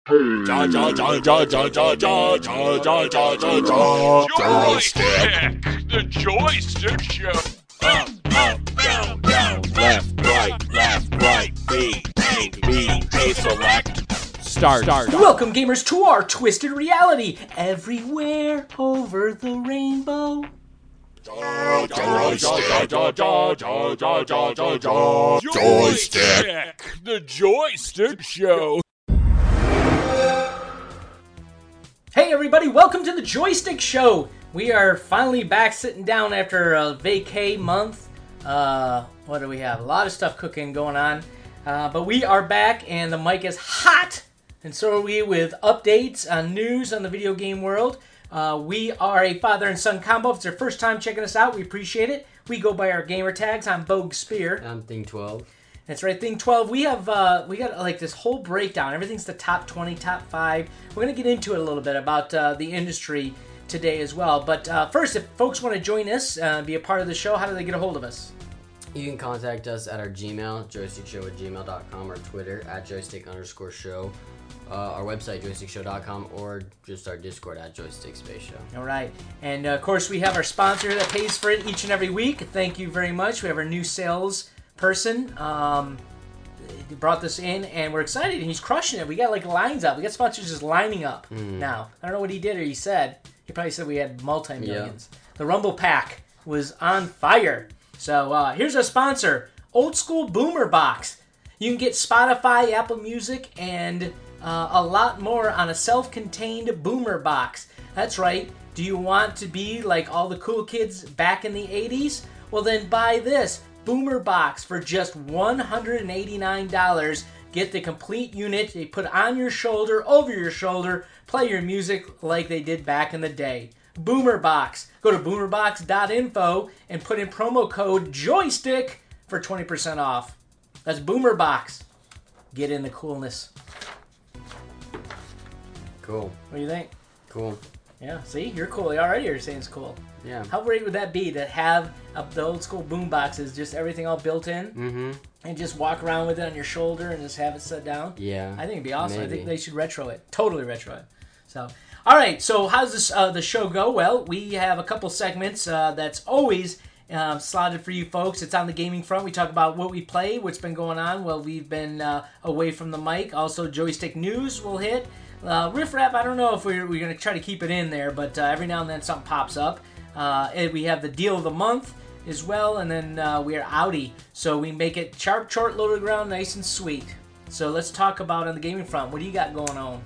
Joystick, the Joystick Show. Up, down, left, right, B, A, select. Start. Welcome, gamers, to our twisted reality. Everywhere over the rainbow. Joystick, the Joystick Show. Hey everybody, welcome to the Joystick Show. We are finally back sitting down after a vacay month. What do we have? A lot of stuff cooking going on. But we are back and the mic is hot. And so are we with updates on news on the video game world. We are a father and son combo. If it's your first time checking us out, we appreciate it. We go by our gamer tags. I'm Bogue Spear. I'm Thing12. That's right, Thing12. We got like this whole breakdown. Everything's the top 20, top 5. We're going to get into it a little bit about the industry today as well. But first, if folks want to join us, be a part of the show, how do they get a hold of us? You can contact us at our Gmail, joystickshow@gmail.com, or Twitter @joystick_show, our website, joystickshow.com, or just our Discord @joystickspaceshow. All right. And, of course, we have our sponsor that pays for it each and every week. Thank you very much. We have our new sales person. He brought this in, and we're excited. He's crushing it. We got, like, lines up. We got sponsors just lining up now. I don't know what he did or he said. He probably said we had multi-millions. Yeah. The Rumble Pack was on fire. So here's our sponsor, Old School Boomer Box. You can get Spotify, Apple Music, and a lot more on a self-contained boomer box. That's right. Do you want to be like all the cool kids back in the 80s? Well, then buy this boomer box for just $189. Get the complete unit. They put on your shoulder, over your shoulder, play your music like they did back in the day. Boomer Box. Go to boomerbox.info and put in promo code JOYSTICK for 20% off. That's Boomer Box. Get in the coolness. Cool. What do you think? Cool. Yeah, see? You're cool. Already you're saying it's cool. Yeah. How great would that be to have the old school boom boxes, just everything all built in, and just walk around with it on your shoulder and just have it set down? Yeah. I think it'd be awesome. Maybe. I think they should retro it. Totally retro it. So, all right. So how's this the show go? Well, we have a couple segments that's always slotted for you folks. It's on the gaming front. We talk about what we play, what's been going on while we've been away from the mic. Also, joystick news will hit. Riff Rap, I don't know if we're going to try to keep it in there, but every now and then something pops up. And we have the deal of the month as well, and then we are outie. So we make it sharp, short, low to the ground, nice and sweet. So let's talk about on the gaming front. What do you got going on?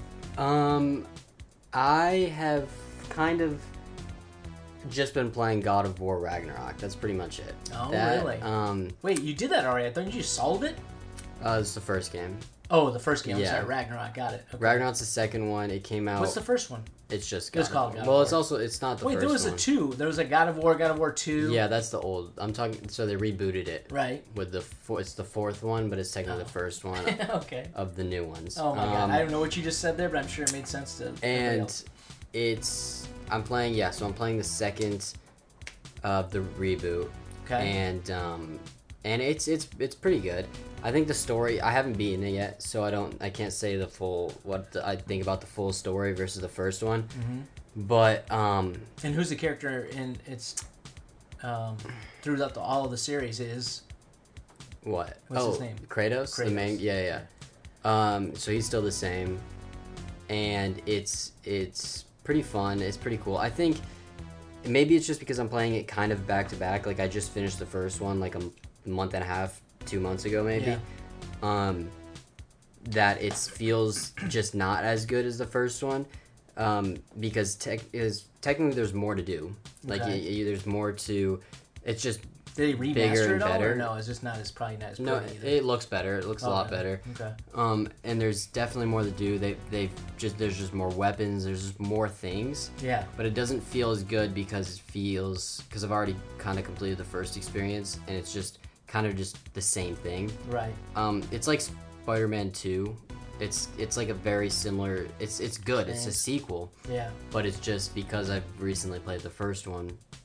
I have kind of just been playing God of War Ragnarok. That's pretty much it. Oh, really? Wait, you did that already. I thought you just solved it? It's the first game. Oh, the first game. Yeah. I'm sorry, Ragnarok. Got it. Okay. Ragnarok's the second one. It came out. What's the first one? It's just It's called God of War. Well, it's also it's not the Wait, first there was one. a 2. There was a God of War 2. Yeah, that's the old. I'm talking. So they rebooted it. Right. With the it's the fourth one, but it's technically the first one. Okay. Of the new ones. Oh my god! I don't know what you just said there, but I'm sure it made sense to. And I'm playing. Yeah, so I'm playing the second of the reboot. Okay. And it's pretty good. I think the story, I haven't beaten it yet, so I can't say I think about the full story versus the first one. But and who's the character in its throughout all of the series is what? What's his name? Kratos. The main, yeah. So he's still the same, and it's pretty fun. It's pretty cool. I think maybe it's just because I'm playing it kind of back to back. Like I just finished the first one like a month and a half, 2 months ago maybe. Yeah. That it feels just not as good as the first one. Because technically there's more to do. Like there's more to. It's just did he bigger remaster and it all, better. or no? It's just not as probably not as no. pretty It looks better. It looks a lot better. Okay. And there's definitely more to do. There's just more weapons. There's just more things. Yeah. But it doesn't feel as good because I've already kind of completed the first experience, and it's just kind of just the same thing. Right. It's like Spider-Man 2. It's like a very similar. It's good. It's a sequel. Yeah. But it's just because I've recently played the first one.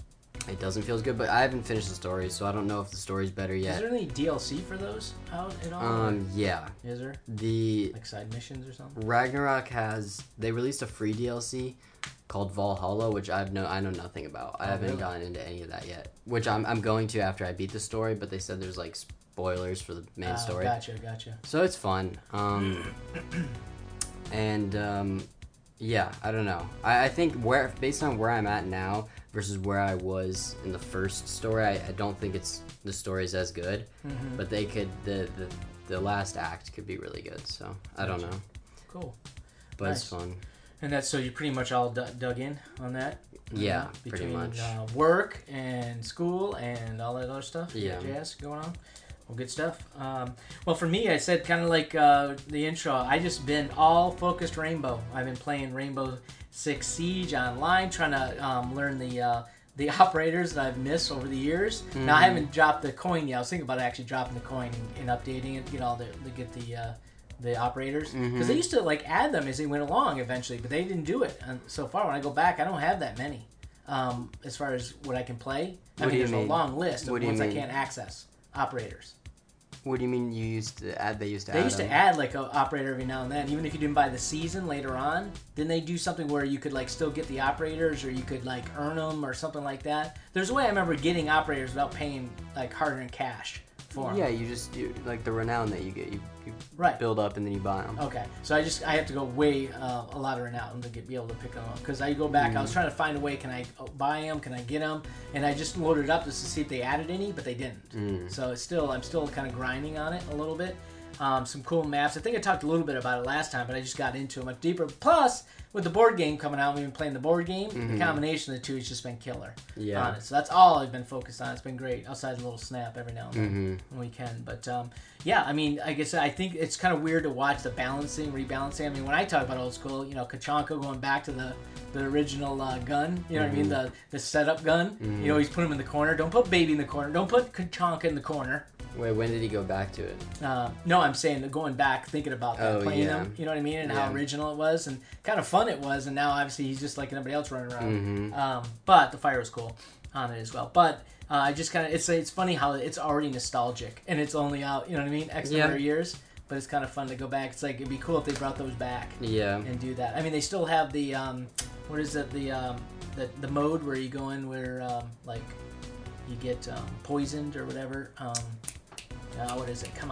It doesn't feel as good, but I haven't finished the story, so I don't know if the story's better Is yet. there any DLC for those out at all? Yeah. Is there? The Like side missions or something? Ragnarok they released a free DLC called Valhalla, which I know nothing about. I haven't really? gotten into any of that yet. Which I'm going to after I beat the story, but they said there's like spoilers for the main story. Gotcha. So it's fun. Yeah, I don't know. I think based on where I'm at now versus where I was in the first story, I don't think the story's as good. Mm-hmm. But they could the last act could be really good. So I don't know. Cool. But Nice. it's fun. And that's so you pretty much all dug in on that? Yeah, pretty between, much. Work and school and all that other stuff? Yeah. Jazz going on? Well, good stuff. Well, for me, I said kind of like the intro, I just been all focused Rainbow. I've been playing Rainbow Six Siege online, trying to learn the operators that I've missed over the years. Mm-hmm. Now, I haven't dropped the coin yet. I was thinking about actually dropping the coin and updating it, get the operators, because they used to like add them as they went along eventually, but they didn't do it. And so far, when I go back, I don't have that many as far as what I can play. What do you There's mean? a long list of What do you ones I mean? can't access. Operators. What do you mean you used to add? They used to They add used to them? add like an operator every now and then, even if you didn't buy the season later on. Then they do something where you could like still get the operators, or you could like earn them or something like that. There's a way I remember getting operators without paying like hard-earned cash for them. Yeah, you like the renown that you get. You Right. build up and then you buy them. Okay, so I have to go way a lot of renown to be able to pick them up, because I go back. I was trying to find a way. Can I buy them? Can I get them? And I just loaded it up just to see if they added any, but they didn't. So I'm still kind of grinding on it a little bit. Some cool maps. I think I talked a little bit about it last time, but I just got into it much deeper. Plus, with the board game coming out, we've been playing the board game. The combination of the two has just been killer. Yeah. On it. So that's all I've been focused on. It's been great. Outside a little snap every now and then when we can. But yeah, I mean, I guess I think it's kind of weird to watch the rebalancing. I mean, when I talk about old school, Kachanka going back to the original gun. You know what I mean? The setup gun. You always put him in the corner. Don't put Baby in the corner. Don't put Kachanka in the corner. Wait, when did he go back to it? No, I'm saying that going back, thinking about that, playing yeah. them, you know what I mean, and Yeah. how original it was, and kind of fun it was, and now obviously he's just like anybody else running around. But the fire was cool on it as well. But I just kind of, it's funny how it's already nostalgic, and it's only out, you know what I mean, X number of years, but it's kind of fun to go back. It's like, it'd be cool if they brought those back Yeah. and do that. I mean, they still have the, what is it, the mode where you go in where, like, you get poisoned or whatever. What is it? Come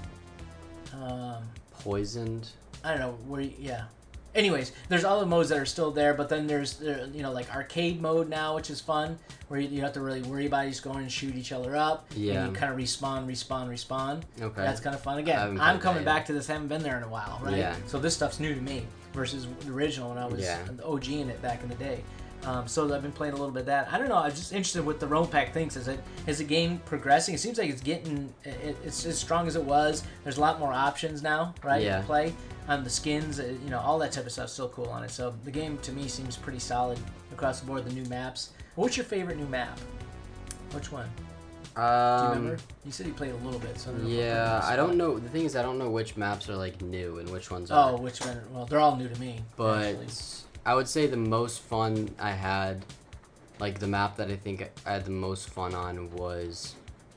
on. Poisoned. I don't know where. Yeah. Anyways, there's all the modes that are still there, but then there's like arcade mode now, which is fun, where you don't have to really worry about it. You just go in and shoot each other up. Yeah. And you kind of respawn. Okay. That's kind of fun. I Again, haven't I'm played coming that yet. back to this. Haven't been there in a while, right? Yeah. So this stuff's new to me versus the original when I was the OG in it back in the day. So I've been playing a little bit of that. I don't know. I'm just interested what the Realm Pack thinks. Is the game progressing? It seems like it's getting. It's as strong as it was. There's a lot more options now, right? Yeah. To play. The skins, all that type of stuff's still cool on it. So the game to me seems pretty solid across the board. The new maps. What's your favorite new map? Which one? Do you remember? You said you played a little bit. So I don't know if Yeah, I'll put you I on don't the know. The thing is, I don't know which maps are like new and which ones spot. are. Oh, which one? Well, they're all new to me. But actually. I would say the most fun I had, like the map that I think I had the most fun on was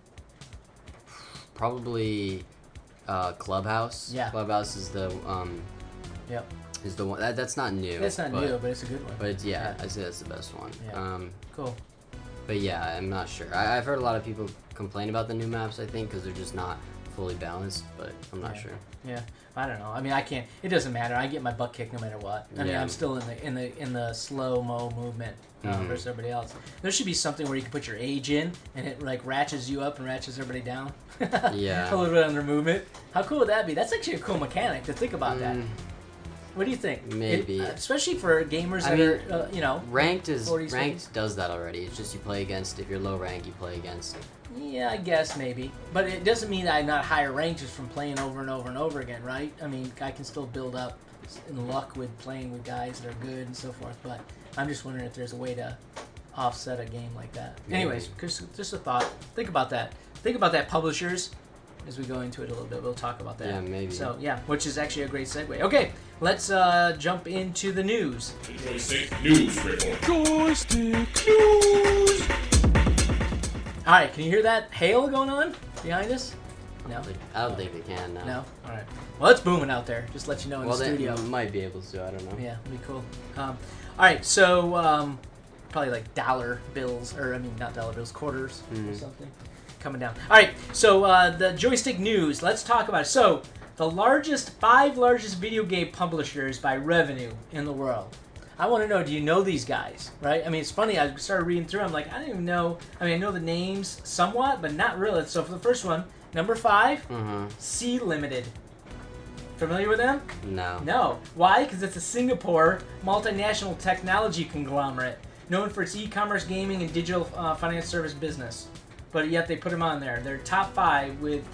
probably Clubhouse. Yeah. Clubhouse is the Yep. is the one that's not new. It's not but, new, but it's a good one. But it's, yeah, I'd say that's the best one. Yeah. Cool. But yeah, I'm not sure. I've heard a lot of people complain about the new maps. I think because they're just not fully balanced. But I'm not sure. Yeah, I don't know. I mean, I can't. It doesn't matter. I get my butt kicked no matter what. I mean, Yeah. I'm still in the slow mo movement versus everybody else. There should be something where you can put your age in and it like ratchets you up and ratchets everybody down. Yeah. A little bit under movement. How cool would that be? That's actually a cool mechanic to think about that. What do you think? Maybe. Especially for gamers I that mean, are, Ranked 40s, ranked does that already. It's just you play against. If you're low rank, you play against. Yeah, I guess maybe. But it doesn't mean that I'm not higher ranked just from playing over and over and over again, right? I mean, I can still build up in luck with playing with guys that are good and so forth. But I'm just wondering if there's a way to offset a game like that. Maybe. Anyways, just a thought. Think about that. Think about that, publishers. As we go into it a little bit, we'll talk about that. Yeah, maybe. So, yeah, which is actually a great segue. Okay, let's jump into the news. Joystick News Report. Joystick News. All right, can you hear that hail going on behind us? No. I don't think they can. No. No. All right. Well, it's booming out there. Just to let you know in the studio. They might be able to. I don't know. Yeah, it'd be cool. All right, so probably like dollar bills, or I mean, not dollar bills, quarters or something coming down. All right, so the joystick news. Let's talk about it. So the 5 largest video game publishers by revenue in the world. I want to know, do you know these guys, right? I mean, it's funny, I started reading through, I'm like, I don't even know, I mean, I know the names somewhat, but not really. So for the first one, number 5, Sea Limited. Familiar with them? No. No. Why? Because it's a Singapore multinational technology conglomerate known for its e-commerce, gaming, and digital finance service business. But yet they put them on there. They're top 5 with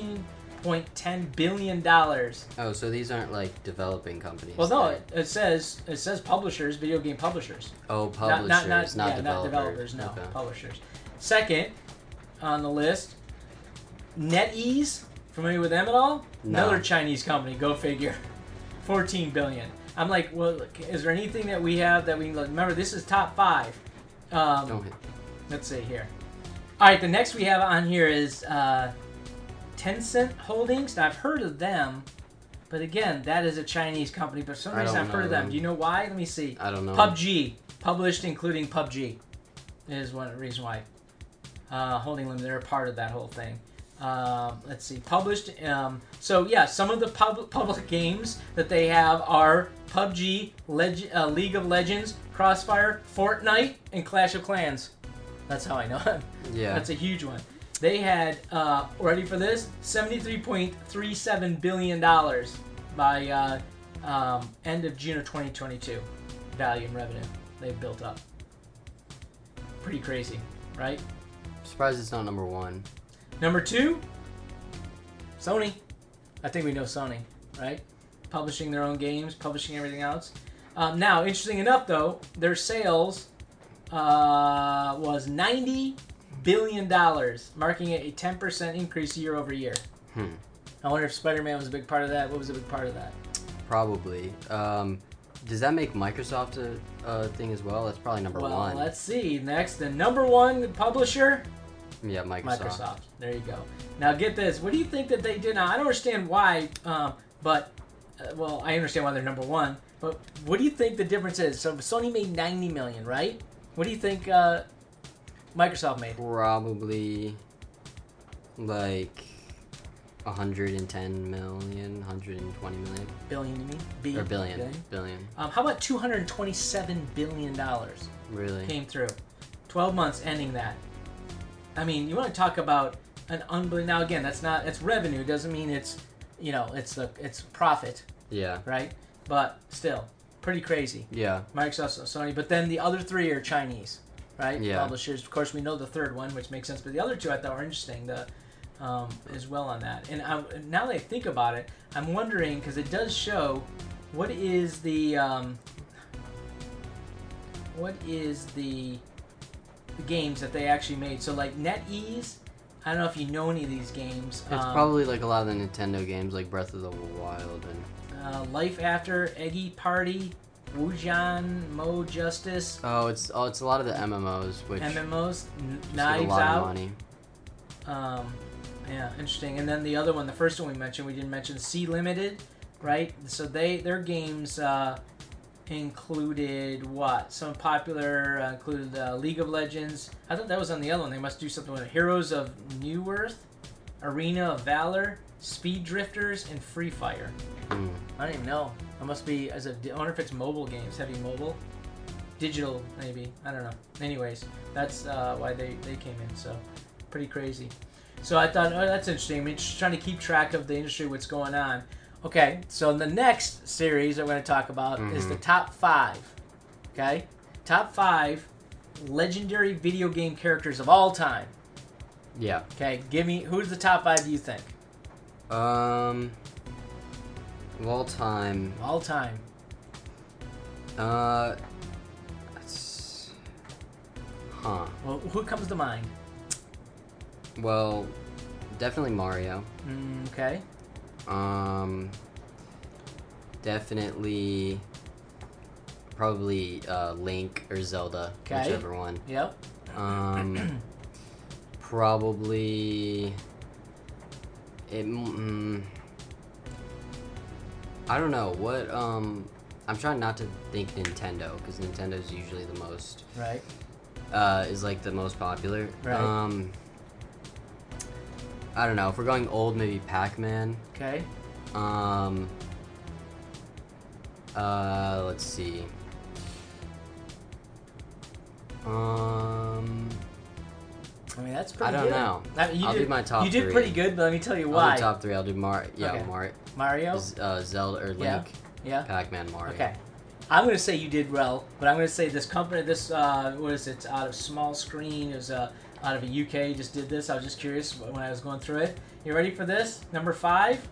$13.10 billion. Oh, so these aren't like developing companies. Well, no, it says publishers, video game publishers. Oh, publishers, not developers. Not developers, no, okay. Publishers. Second on the list, NetEase. Familiar with them at all? No. Another Chinese company. Go figure. 14 billion. I'm like, well, is there anything that we have that we remember? This is top 5. Let's see here. All right, the next we have on here is Tencent Holdings. Now I've heard of them, but again, that is a Chinese company. But for some reason I've heard of them. Do you know why? Let me see. I don't know. PUBG, published including PUBG, is one reason why. Holding them, they're a part of that whole thing. Let's see, published. So yeah, some of the public games that they have are PUBG, League of Legends, Crossfire, Fortnite, and Clash of Clans. That's how I know it. Yeah. That's a huge one. They had, ready for this, $73.37 billion by end of June of 2022. Value and revenue they've built up. Pretty crazy, right? I'm surprised it's not number 1. Number 2, Sony. I think we know Sony, right? Publishing their own games, publishing everything else. Now, interesting enough, though, their sales was $90 billion, marking a 10% increase year over year. I wonder if Spider-Man was a big part of that. What was a big part of that? Probably. Does that make Microsoft a thing as well? That's probably number 1. Well, let's see. Next, the number 1 publisher. Yeah, Microsoft. There you go. Now get this. What do you think that they did? Now I don't understand why, but well, I understand why they're number 1. But what do you think the difference is? So Sony made $90 million, right? What do you think Microsoft made? Probably like 110 million, 120 million. Billion, you mean? Or billion. Billion. How about $227 billion? Really? Came through. 12 months ending that. I mean, you want to talk about an unbelievable. Now again, that's revenue. It doesn't mean it's, it's profit. Yeah. Right? But still, pretty crazy. Yeah. Microsoft, Sony, but then the other 3 are Chinese, right? Yeah. Publishers. Of course, we know the third one, which makes sense. But the other 2 I thought were interesting. As well on that. And now that I think about it, I'm wondering, because it does show, what is the games that they actually made. So like NetEase, I don't know if you know any of these games. It's probably like a lot of the Nintendo games, like Breath of the Wild and Life After, Eggy Party, Wujan, Mo Justice. Oh, it's a lot of the MMOs, which MMOs, get Knives a lot Out. of money. Yeah, interesting. And then the other one, the first one we didn't mention, Sea Limited, right? So their games included what? Some popular included League of Legends. I thought that was on the other one. They must do something with it. Heroes of New Earth, Arena of Valor, Speed Drifters, and Free Fire. I don't even know. It must be I wonder if it's mobile games, heavy mobile, digital maybe. I don't know. Anyways, that's why they came in. So pretty crazy. So I thought, oh, that's interesting. I mean, just trying to keep track of the industry, what's going on. Okay, so the next series I'm going to talk about is the top 5. Okay? Top 5 legendary video game characters of all time. Yeah. Okay, give me, who's the top 5 do you think? Of all time. All time. Well, Well, who comes to mind? Well, definitely Mario. Okay. Definitely, probably Link or Zelda, Okay. whichever one. Yep. Probably. I don't know what. I'm trying not to think Nintendo because Nintendo's usually the most. Right. Is like the most popular. Right. I don't know. If we're going old, maybe Pac-Man. Okay. Let's see. I mean, that's pretty I don't good. know. I mean, I'll do my top You did three. pretty good, but let me tell you I'll why. do top three. I'll do Okay. Mario, Mario? Zelda or Link, Yeah. Pac-Man, Mario. Okay. I'm going to say you did well, but I'm going to say this company, what is it, out of Small Screen, it was out of a UK, just did this. I was just curious when I was going through it. You ready for this? Number 5?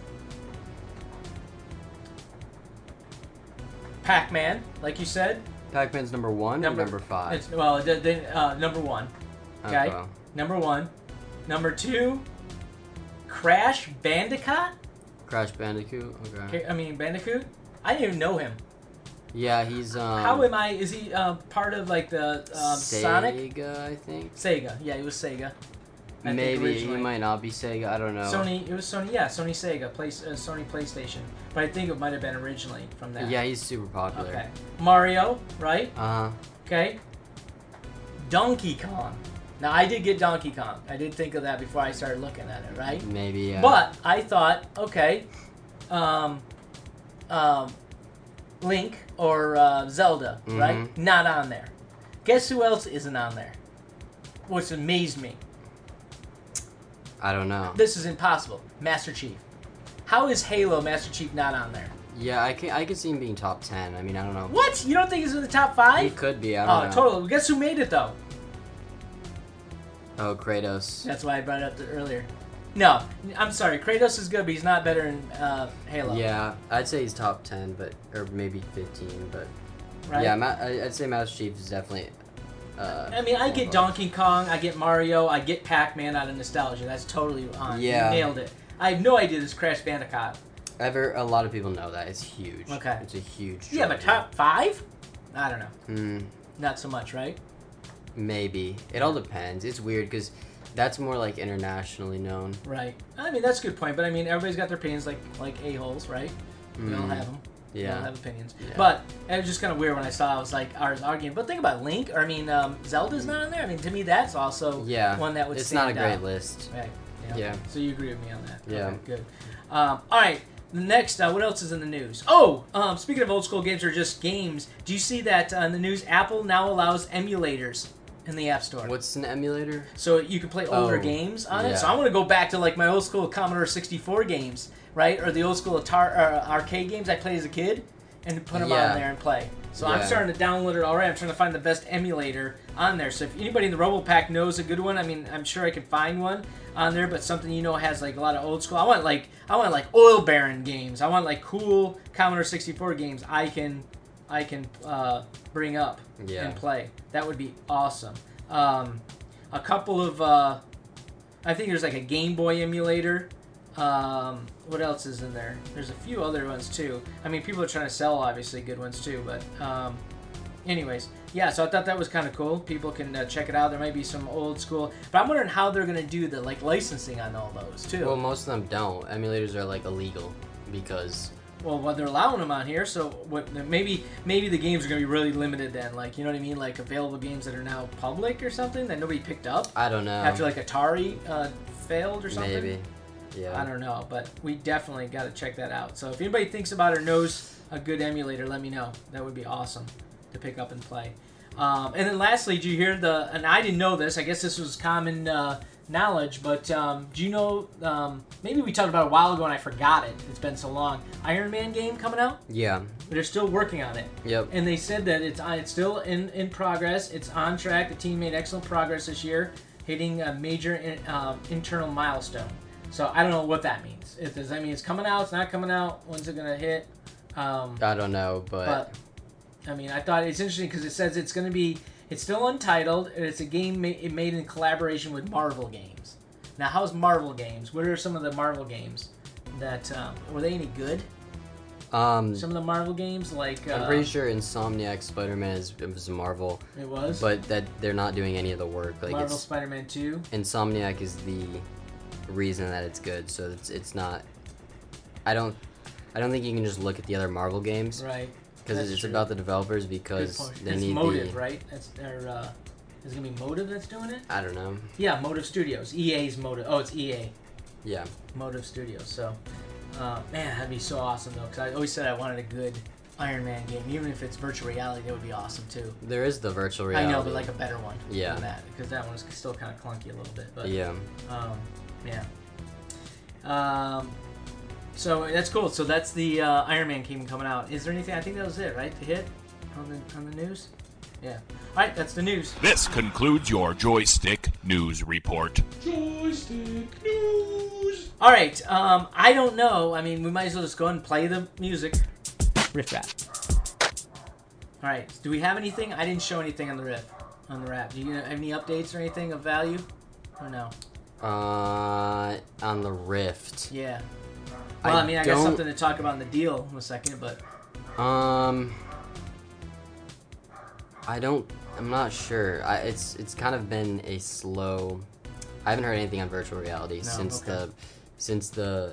Pac-Man, like you said. Pac-Man's number 1 or number 5? It's, well, number 1. Okay. Number 1. Number 2, Crash Bandicoot? Crash Bandicoot. Okay. Bandicoot? I didn't even know him. Yeah, he's How am I? Is he part of like the Sonic? Sega, I think. Sega. Yeah, he was Sega. I think Maybe he originally. might not be Sega. I don't know. Sony. It was Sony. Yeah, Sony Sega. Sony PlayStation. But I think it might have been originally from that. Yeah, he's super popular. Okay. Mario, right? Uh-huh. Okay. Donkey Kong. Now I did get Donkey Kong. I did think of that before I started looking at it, right? Maybe. Yeah. But I thought, okay, Link or Zelda, right? Not on there. Guess who else isn't on there? Which amazed me. I don't know. This is impossible. Master Chief. How is Halo Master Chief not on there? Yeah, I could see him being top 10. I mean, I don't know. What? You don't think he's in the top He 5? could be. I don't know. Totally. Guess who made it though? Oh, Kratos. That's why I brought it up earlier. No, I'm sorry. Kratos is good, but he's not better in Halo. Yeah, I'd say he's top 10, or maybe 15, but Right? yeah, I'd say Master Chief is definitely. I mean, I get Donkey Kong, I get Mario, I get Pac-Man out of nostalgia. That's totally on. Yeah. You nailed it. I have no idea this Crash Bandicoot. A lot of people know that. It's huge. Okay. It's a huge. Yeah, but top 5? I don't know. Hmm. Not so much, right? Maybe. It all depends. It's weird because that's more like internationally known. Right. I mean, that's a good point, but I mean, everybody's got their opinions like a-holes, right? We all have them. We all Yeah. have opinions. Yeah. But it was just kind of weird when I saw I was like, ours arguing. But think about Link, or I mean, Zelda's not on there. I mean, to me, that's also one that would It's stand not a great out. list. Right. Yeah. So you agree with me on that? Yeah. Okay, good. All right. Next, what else is in the news? Oh, speaking of old school games or just games, do you see that in the news? Apple now allows emulators in the App Store. What's an emulator? So you can play older Oh, games on it. yeah. So I want to go back to like my old school Commodore 64 games, right? Or the old school arcade games I played as a kid, and put them Yeah. on there and play. So I'm Yeah. starting to download it already. I'm trying to find the best emulator on there. So if anybody in the RoboPack knows a good one, I mean, I'm sure I can find one on there. But something has like a lot of old school. I want like Oil Baron games. I want like cool Commodore 64 games. I can bring up Yeah. and play. That would be awesome. A couple of I think there's like a Game Boy emulator. What else is in there? There's a few other ones too. I mean, people are trying to sell obviously good ones too, but anyways, yeah. So I thought that was kind of cool. People can check it out. There might be some old school, but I'm wondering how they're gonna do the like licensing on all those too. Well, most of them don't. Emulators are like illegal because. Well, they're allowing them on here, so maybe the games are gonna be really limited then. Like, you know what I mean? Like available games that are now public or something that nobody picked up I don't know. after like Atari failed or something. Maybe. Yeah. I don't know, but we definitely got to check that out. So if anybody thinks about or knows a good emulator, let me know. That would be awesome to pick up and play. And then lastly, did you hear and I didn't know this, I guess this was common knowledge, but do you know, maybe we talked about it a while ago and I forgot it. It's been so long. Iron Man game coming out? Yeah. They're still working on it. Yep. And they said that it's still in progress. It's on track. The team made excellent progress this year, hitting a major internal milestone. So I don't know what that means. Does that mean it's coming out? It's not coming out? When's it gonna hit? I don't know, but I mean, I thought it's interesting because it says it's gonna be. It's still untitled, and it's a game made in collaboration with Marvel Games. Now, how's Marvel Games? What are some of the Marvel games that were they any good? Um, Some of the Marvel games, like I'm pretty sure Insomniac Spider-Man was Marvel, it was. but that they're not doing any of the work. Like Marvel it's Spider-Man 2. Insomniac is the reason that it's good. So it's not. I don't think you can just look at the other Marvel games Right. because That's it's true. about the developers Good because point. they It's need Motive, the. right? That's their. Is it gonna be Motive that's doing it? I don't know. Yeah, Motive Studios. EA's Motive. Oh, it's EA. Yeah. Motive Studios. So, man, that'd be so awesome though. Because I always said I wanted a good Iron Man game, even if it's virtual reality. That would be awesome too. There is the virtual reality. I know, but like a better one. Yeah. Than that, because that one is still kind of clunky a little bit. But Yeah. yeah. So that's cool. So that's the Iron Man game coming out. Is there anything? I think that was it, right? To hit on the news. Yeah. All right, that's the news. This concludes your Joystick News Report. Joystick News. All right. I don't know. I mean, we might as well just go and play the music. Riff rap. All right. Do we have anything? I didn't show anything on the riff, on the rap. Do you have any updates or anything of value? Or no? On the Rift. Yeah. Well, I mean, I got don't- something to talk about in the deal in a second, but I'm not sure. It's kind of been a slow. I haven't heard anything on virtual reality since okay. the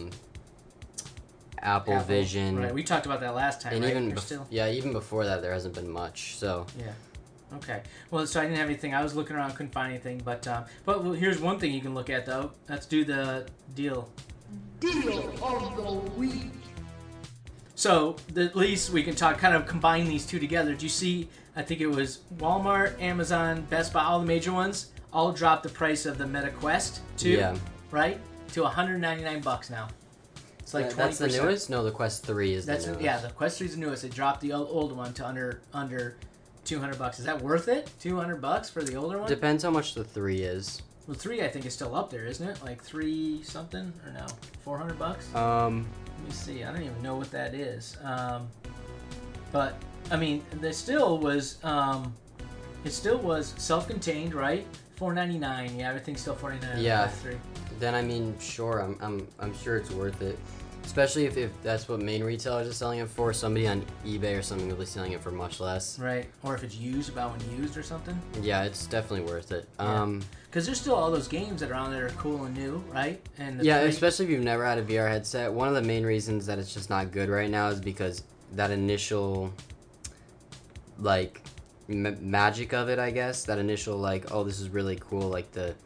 Apple Vision. Right. We talked about that last time. And right? even There's still. even before that, there hasn't been much. So Yeah. Okay. Well, so I didn't have anything. I was looking around, couldn't find anything. But well, here's one thing you can look at though. Let's do the deal. Deal of the week. So at least we can talk, kind of combine these two together. Did you see? I think it was Walmart, Amazon, Best Buy, all the major ones, all dropped the price of the Meta Quest 2, yeah, right, to $199 now. It's like 20%. that's the newest. No, the Quest 3 is That's the newest. yeah, the Quest 3 is the newest. It dropped the old one to under $200. Is that worth it? $200 for the older one? Depends how much the 3 is. Well, 3 I think is still up there, isn't it? Like 3 something or no? $400? Let me see. I don't even know what that is. But I mean, it still was self-contained, right? $499. Yeah, everything's still $499. Yeah. 3. Then I mean, sure, I'm sure it's worth it. Especially if that's what main retailers are selling it for. Somebody on eBay or something will be selling it for much less. Right. Or if it's used, about when used or something. Yeah, it's definitely worth it. Yeah. Because there's still all those games that are on there that are cool and new, right? And the Yeah, 3 especially if you've never had a VR headset. One of the main reasons that it's just not good right now is because that initial, like, magic of it, I guess. That initial, like, oh, this is really cool. Like, the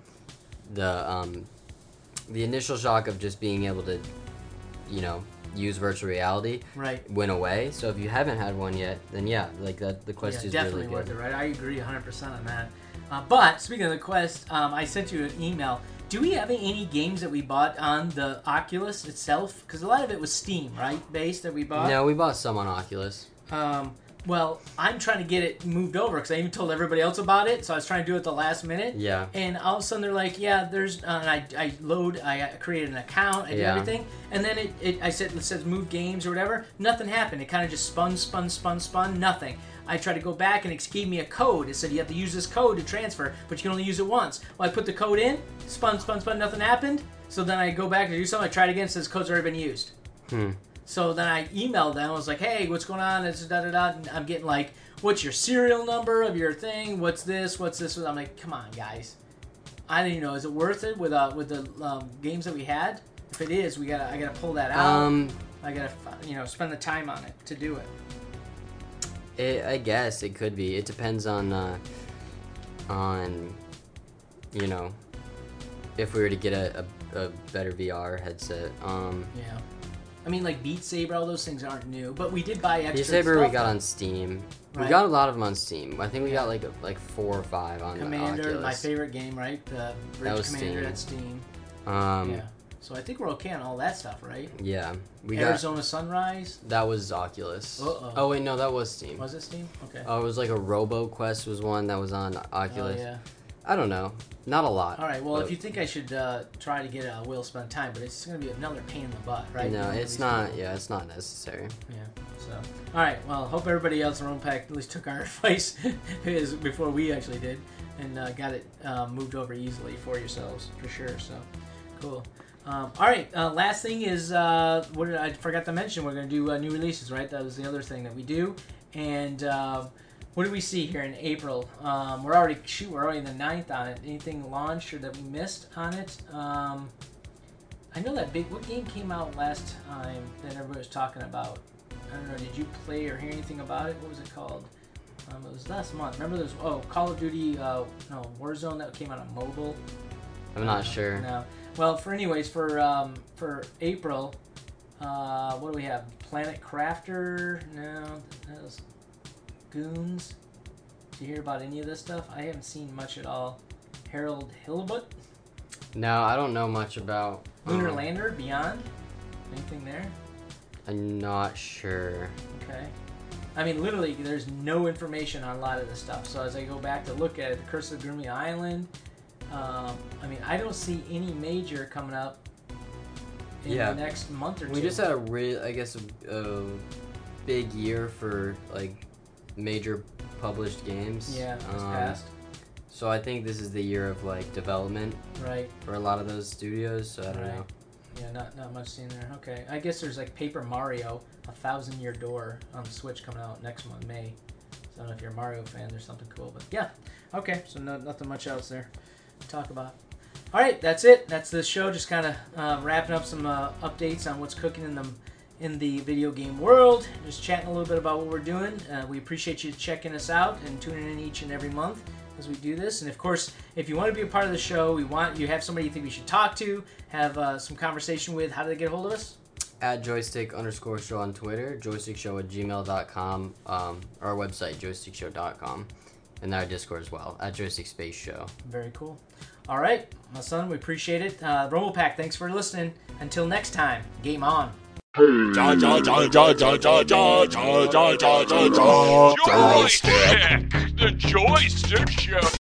initial shock of just being able to, you know, use virtual reality right. went away. So if you haven't had one yet, then yeah, like that, the Quest is definitely really worth good. it, right? I agree 100% on that. But speaking of the Quest, I sent you an email. Do we have any games that we bought on the Oculus itself? Because a lot of it was Steam, right, based that we bought. No, we bought some on Oculus. Well, I'm trying to get it moved over because I even told everybody else about it. So I was trying to do it at the last minute. Yeah. And all of a sudden they're like, yeah, there's. And I created an account. I did everything. And then it says move games or whatever. Nothing happened. It kind of just spun. Nothing. I tried to go back and it gave me a code. It said you have to use this code to transfer, but you can only use it once. Well, I put the code in, spun. Nothing happened. So then I go back to do something. I tried again. It says code's already been used. So then I emailed them. I was like, hey, what's going on? It's da-da-da. And I'm getting like, what's your serial number of your thing? What's this? I'm like, come on, guys. I don't even know. Is it worth it with the games that we had? If it is, I gotta pull that out. I gotta spend the time on it to do it. I guess it could be. It depends on you know, if we were to get a better VR headset. Yeah. I mean, like Beat Saber, all those things aren't new, but we did buy extra Beat Saber stuff we got on Steam. Right. We got a lot of them on Steam. I think we got like 4 or 5 on Commander, Oculus. my favorite game, right? The Bridge was Commander Steam. at Steam. Yeah. So I think we're okay on all that stuff, right? Yeah. Arizona Sunrise. That was Oculus. Uh-oh. Oh wait, no, that was Steam. Was it Steam? Okay. Oh, it was like a Robo Quest was one that was on Oculus. Oh, yeah. I don't know. Not a lot. All right. Well, but if you think I should try to get a Will Spend Time, but it's going to be another pain in the butt, right? No, Doing it's these not. people. Yeah, it's not necessary. Yeah. So, all right. Well, hope everybody else in Rome Pack at least took our advice before we actually did, and got it moved over easily for yourselves for sure. So, cool. All right. Last thing is I forgot to mention. We're going to do new releases, right? That was the other thing that we do. And what do we see here in April? We're already in the 9th on it. Anything launched or that we missed on it? I know that what game came out last time that everybody was talking about? I don't know. Did you play or hear anything about it? What was it called? It was last month. Remember those? Oh, Call of Duty. Warzone that came out on mobile. I'm not sure. No. Well, for April, what do we have? Planet Crafter? No, that was Goons. Did you hear about any of this stuff? I haven't seen much at all. Harold Hillbutt? No, I don't know much about Lunar Lander Beyond? Anything there? I'm not sure. Okay. I mean, literally, there's no information on a lot of this stuff. So as I go back to look at it, The Curse of Groomy Island, I mean, I don't see any major coming up in the next month or two. We just had a big year for like major published games. Yeah, it's past. So I think this is the year of like development, right, for a lot of those studios. So I don't know. Yeah, not much seen there. Okay, I guess there's like Paper Mario, A Thousand Year Door on the Switch coming out next month, May. So I don't know if you're a Mario fan, there's something cool, but yeah. Okay, so nothing much else there to talk about. All right, that's it. That's the show. Just kind of wrapping up some updates on what's cooking in the video game world. Just chatting a little bit about what we're doing. We appreciate you checking us out and tuning in each and every month as we do this. And of course, if you want to be a part of the show, you have somebody you think we should talk to, have some conversation with, how do they get a hold of us? At joystick_show on Twitter, joystickshow@gmail.com, our website, joystickshow.com, and our Discord as well, at joystickspace_show. Very cool. All right, my son, we appreciate it. Rumble Pack, thanks for listening. Until next time, game on. Joystick, the Joystick Show.